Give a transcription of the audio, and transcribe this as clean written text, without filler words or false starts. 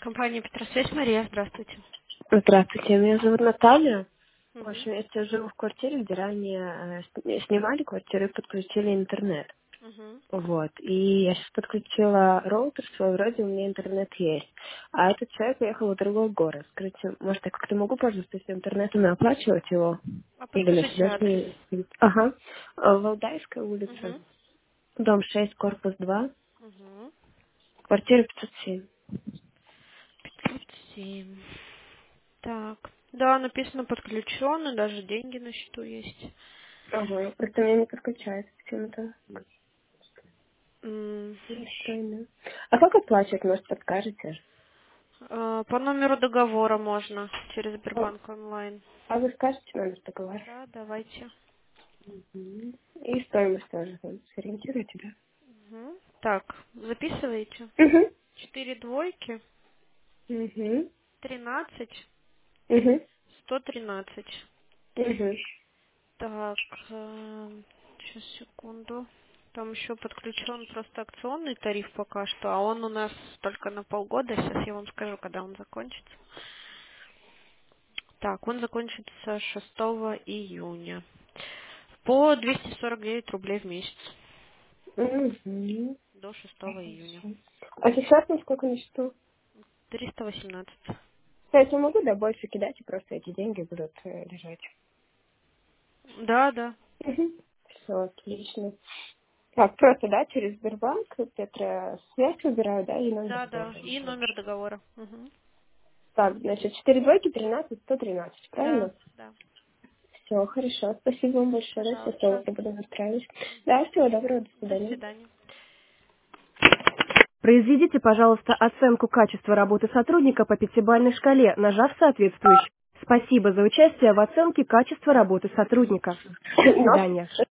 Компания Петросвязь, Мария, здравствуйте. Здравствуйте, меня зовут Наталья. В Мгм. общем, я сейчас живу в квартире, где ранее снимали квартиру и подключили интернет. Мгм. Вот. И я сейчас подключила роутер свой, вроде у меня интернет есть. А этот человек уехал в другой город. Скажите, может, я как-то могу пользоваться интернетом и оплачивать его? А Или на подскажите себя адрес. же? Ага. Валдайская улица, Угу. дом 6, корпус 2, Угу. квартира 507. 507. Так. Да, написано подключен, и даже деньги на счету есть. Ага, просто меня не подключается почему-то. М, Странно. А как оплачивать, может, подскажете? По номеру договора можно через А Сбербанк онлайн. а вы скажете номер договора? Да, давайте. Мгм. И стоимость тоже там сориентируйте, да? Мгм. Так, записываете. Угу. 4 двойки, Угу. 13, Угу. 113. Угу. Так, сейчас, секунду. Там еще подключен просто акционный тариф пока что, а он у нас только на полгода. Сейчас я вам скажу, когда он закончится. Так, он закончится 6 июня. По 249 рублей в месяц. Угу. До 6 июня. А сейчас на сколько на счету? 318. То есть я могу, да, больше кидать, и просто эти деньги будут лежать. Да, да. Угу. Все, отлично. Так, просто, да, через Сбербанк, Петра, связь выбираю, да, и номер Да, да. договора. И номер договора. Мгм. Так, значит, 4 двойки, 13, 113, Да, правильно? да. Все, хорошо. Спасибо вам большое. Да, все, Пожалуйста. я буду настраивать. Да, всего доброго, до До свидания. свидания. Произведите, пожалуйста, оценку качества работы сотрудника по пятибалльной шкале, нажав соответствующий. Спасибо за участие в оценке качества работы сотрудника. До свидания.